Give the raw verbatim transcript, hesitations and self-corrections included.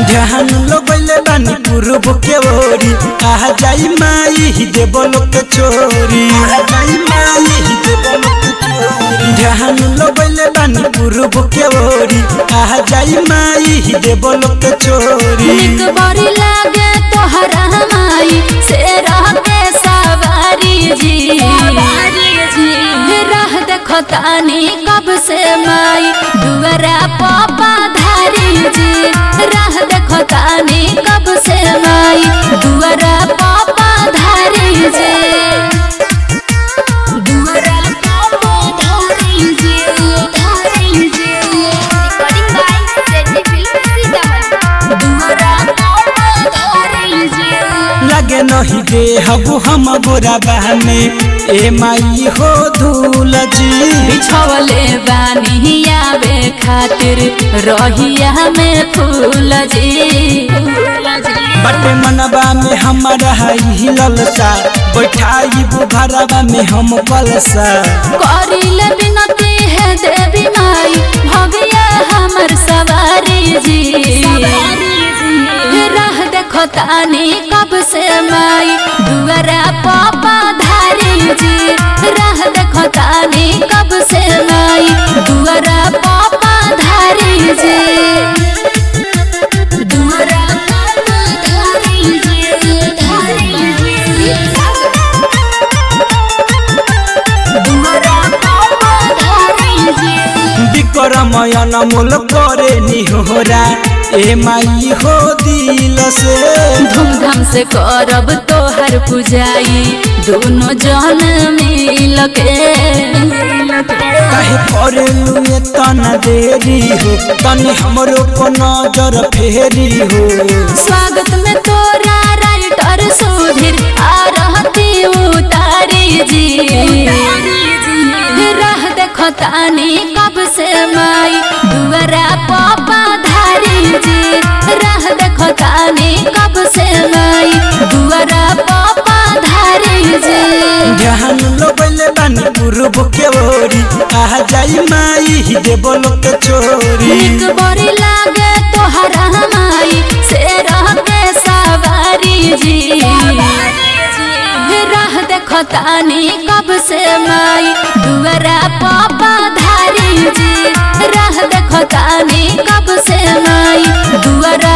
जहान लगैले बानी पूर्व के ओरी आ जाई माई देव लोक छोरी आ जाई माई देव लोक छोरी जहान लगैले बानी पूर्व के ओरी आ जाई माई देव लोक छोरी निक बड़ी लागे तोहरा माई से रह के सवारी जी राह देखो तानी कब से माई दुआरा पापा धारी जी राह देखो तानी कब से माई दुआरा पापा धारी जी दुआरा पापा धारी जी धारी जी रिकॉर्डिंग बाय सेटी फिल्म सीतामढ़ी दुआरा पापा धारी जी लगे नहीं दे हबु हम गोरा बहने ए माई हो धूल जी बिछवले बानी आवे खातिर रहिया में फूल जी बटे मनबा में हमारा हिलल सा बैठाई बुघरबा में हम कलसा करिले बिनती है देवी माई भगिया हमर सवारी जी राह देखो तानी कब से माई दुआरा पापा धारी जी राह देखो तानी कब से माई दुआरा पापा धारी जी दुआरा पापा धारी जी धारी जी दुआरा पापा धारी जी विक्रमयन मोल करे निहोरा ए माई हो दिल से धूमधाम से करब तोहर पुजाई दोनों जन मिल के कहे करेलू तना देरी हो तनी हमरो को नजर फेरी हो स्वागत में तोरा राइटर सुधीर आ रहती उतारी जी राह देखो तानी कब से माई दुआरा पापा धारी जी राह देखो तानी कब से माई दुआरा पापा धारी जी जहान लगैले बानी पूर्व के ओरी आ जाई माई देव लोक छोरी निक बड़ी लागे तोहरा माई से रह के सवारी जी राह देखो तानी कब से माई दुआरा पापा धारी जी राह देखो तानी कब से माई दुआरा